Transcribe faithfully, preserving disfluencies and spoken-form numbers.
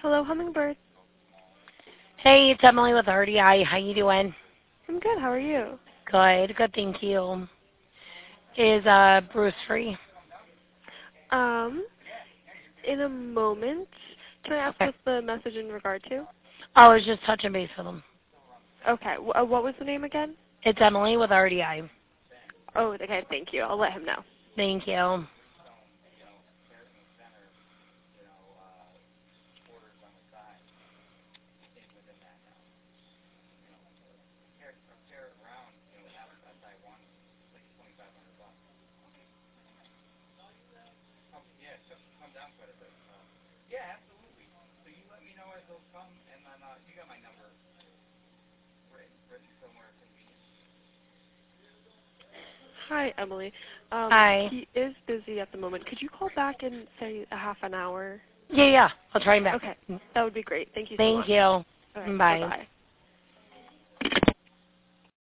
Hello, Hummingbird. Hey, it's Emily with R D I. How you doing? I'm good. How are you? Good, good, thank you. Is uh Bruce free? Um, in a moment. Can I ask Okay. what's the message in regard to? I was just touching base with him. Okay. W- uh, what was the name again? It's Emily with R D I. Oh, okay. Thank you. I'll let him know. Thank you. Hi, Emily. Um, Hi. he is busy at the moment. Could you call back in, say, a half an hour? Yeah, yeah. I'll try him back. Okay. That would be great. Thank you so Thank much. you. All right. Bye. Bye-bye.